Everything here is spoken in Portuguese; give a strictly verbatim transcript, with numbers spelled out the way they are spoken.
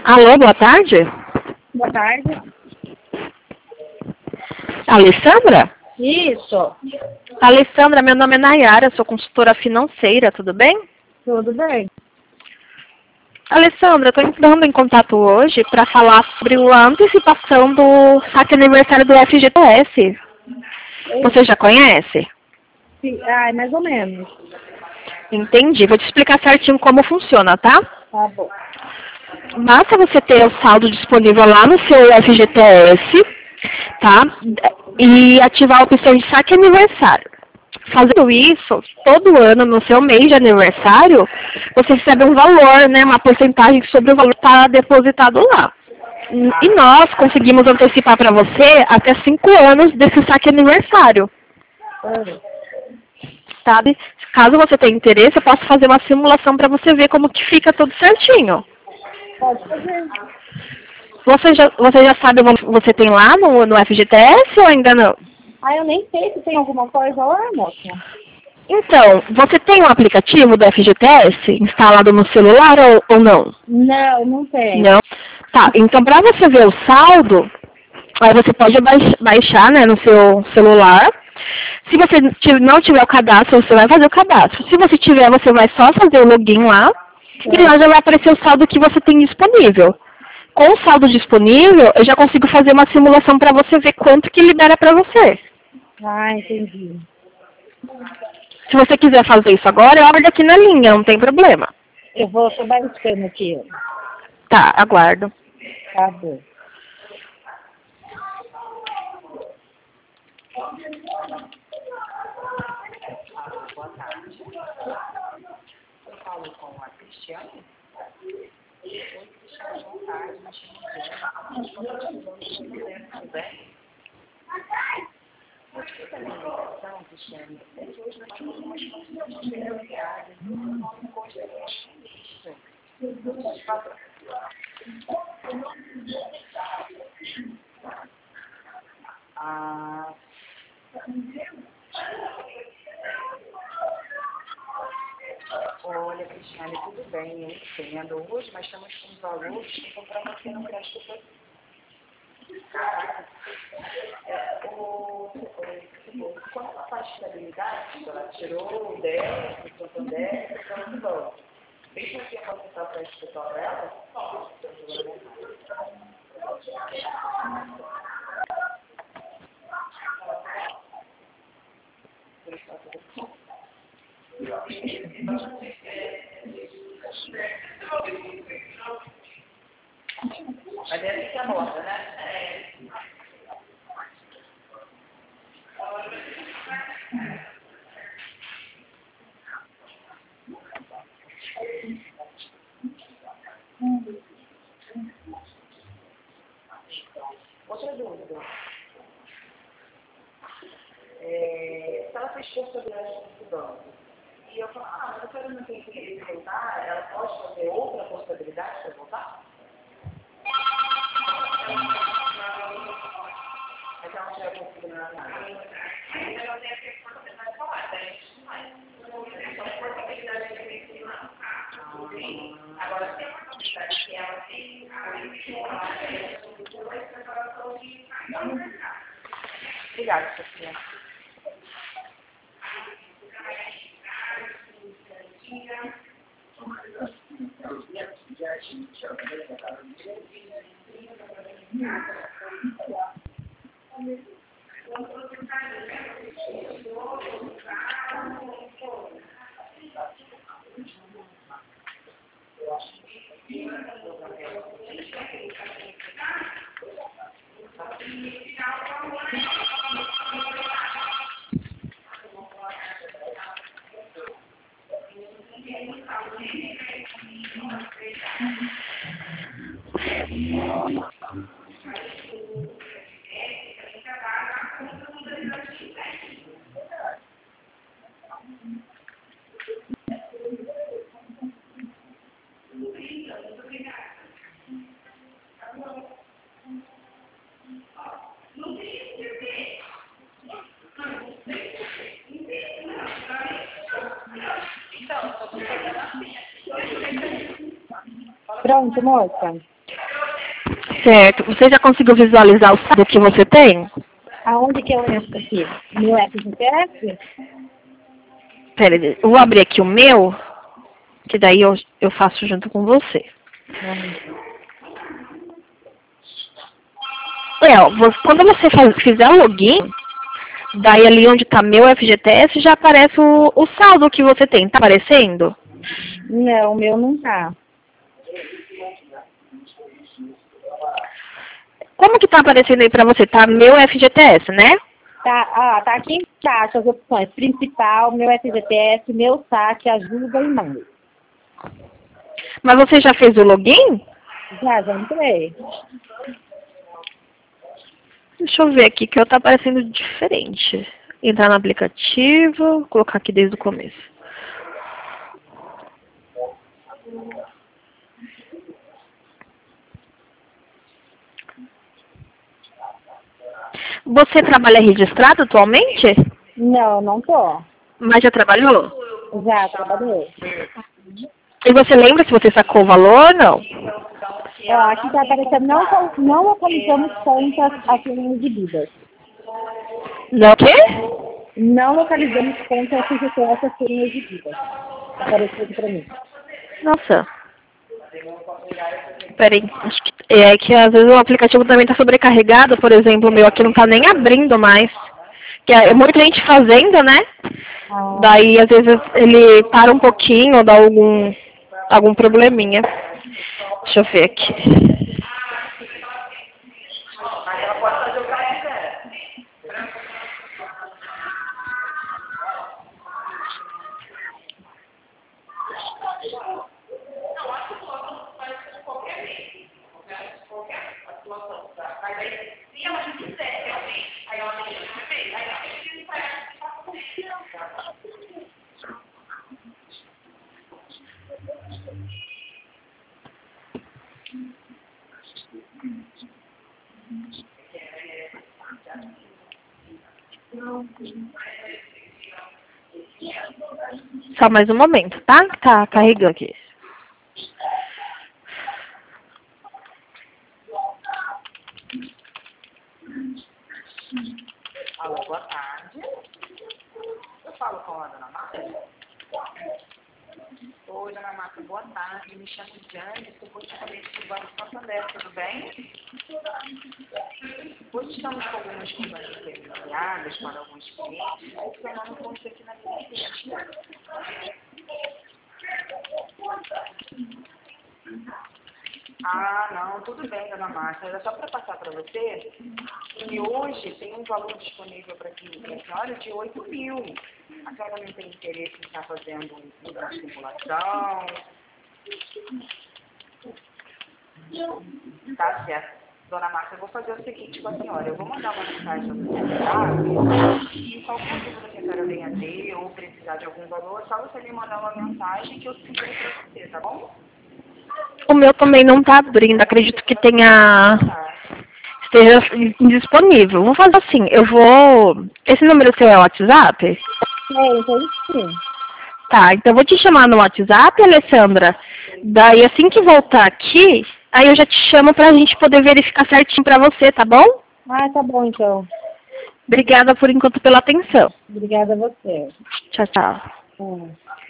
Alô, boa tarde. Boa tarde. Alessandra? Isso. Alessandra, meu nome é Nayara, sou consultora financeira, tudo bem? Tudo bem. Alessandra, estou entrando em contato hoje para falar sobre a antecipação do saque aniversário do F G T S. Você já conhece? Sim. Ah, mais ou menos. Entendi. Vou te explicar certinho como funciona, tá? Tá bom. Basta você ter o saldo disponível lá no seu F G T S, tá? E ativar a opção de saque aniversário. Fazendo isso, todo ano, no seu mês de aniversário, você recebe um valor, né? Uma porcentagem sobre o valor que está depositado lá. E nós conseguimos antecipar para você até cinco anos desse saque aniversário. Sabe? Caso você tenha interesse, eu posso fazer uma simulação para você ver como que fica tudo certinho. Pode fazer. Você já, você já sabe onde você tem lá no, no F G T S ou ainda não? Ah, eu nem sei se tem alguma coisa lá, moça. Então, você tem um aplicativo do F G T S instalado no celular ou, ou não? Não, não tem. Não? Tá, então para você ver o saldo, aí você pode baix- baixar, né, no seu celular. Se você ti- não tiver o cadastro, você vai fazer o cadastro. Se você tiver, você vai só fazer o login lá e lá já vai aparecer o saldo que você tem disponível. Com o saldo disponível, eu já consigo fazer uma simulação para você ver quanto que libera para você. Ah, entendi. Se você quiser fazer isso agora, eu abro aqui na linha, não tem problema. Eu vou tô baixando aqui. Tá, aguardo. Tá bom. Boa tarde. Eu falo com a Cristiane. Oi, Cristiane, boa tarde. Me chamo Diana. Estou precisando de você, tudo bem? Você tem uma ligação, Cristiane? É que hoje nós temos umas condições diferenciadas. O nosso custo é misto. Ah, olha, Cristiane, tudo bem, eu entendo. Hoje nós estamos com os valores que estão para você no crédito todo. Caraca. É, o, o, quando ela faz estabilidade, ela tirou o dez, o Santander, o Santander do mesmo que eu possa estar para escutar para ela, mas essa que é a moda, né? Outra dúvida. É, se ela fez curso de estudando, e eu falo, ah, mas a senhora não tem que voltar, ela pode fazer outra possibilidade para voltar? Mas ela não tiver conseguido nada. Ela tem que falar, né? Agora, tem uma possibilidade que ela tem Obrigada, Sofia. Pronto, moça. Certo. Você já conseguiu visualizar o saldo que você tem? Aonde que eu entro aqui? No F G T S? Pera aí, eu vou abrir aqui o meu, que daí eu, eu faço junto com você. Hum. É, ó, vo- quando você faz- fizer o login, daí ali onde está meu F G T S já aparece o, o saldo que você tem. Tá aparecendo? Não, o meu não tá. Como que tá aparecendo aí pra você? Tá meu F G T S, né? Tá, ah, tá aqui embaixo as opções. Principal, meu F G T S, meu saque, ajuda e mais. Mas você já fez o login? Já, já entrei. Deixa eu ver aqui, que eu tá aparecendo diferente. Entrar no aplicativo, colocar aqui desde o começo. Você trabalha registrado atualmente? Não, não tô. Mas já trabalhou? Já trabalhei. E você lembra se você sacou o valor ou não? Ó, aqui tá aparecendo, não, con- não localizamos contas a serem exibidas. Não o quê? Não localizamos contas F G T S a serem exibidas. Apareceu aqui pra mim. Nossa. Peraí. acho que- É que às vezes o aplicativo também tá sobrecarregado, por exemplo, o meu aqui não tá nem abrindo mais. Que é muita gente fazendo, né? Ah, Daí às vezes ele para um pouquinho ou dá algum, algum probleminha. Deixa eu ver aqui. Mas ela pode fazer o que ela quiser. Só mais um momento, tá? Tá carregando aqui. Alô, boa tarde. Eu falo com a dona Marta? Oi, dona Marta, boa tarde. Me chamo Jane, sou correspondente do Banco Santander, tudo bem? Hoje estamos com algumas campanhas iniciadas para alguns clientes, e o seu nome consta aqui na minha lista. Ah, não, tudo bem, dona Márcia. Era só para passar para você que hoje tem um valor disponível para a senhora de oito mil. A senhora não tem interesse em estar fazendo uma simulação? Tá certo. Dona Márcia, eu vou fazer o seguinte com a senhora. Eu vou mandar uma mensagem no seu WhatsApp e qualquer dúvida que a senhora venha ter ou precisar de algum valor, é só você me mandar uma mensagem que eu sinto para você, tá bom? O meu também não tá abrindo. Acredito que tenha Tá. esteja indisponível. Vamos fazer assim, eu vou. Esse número seu é o WhatsApp? é, então sim. Tá, então eu vou te chamar no WhatsApp, Alessandra. Daí assim que voltar aqui, aí eu já te chamo pra gente poder verificar certinho pra você, tá bom? Ah, tá bom então. Obrigada por enquanto pela atenção. Obrigada a você. Tchau, tchau. Hum.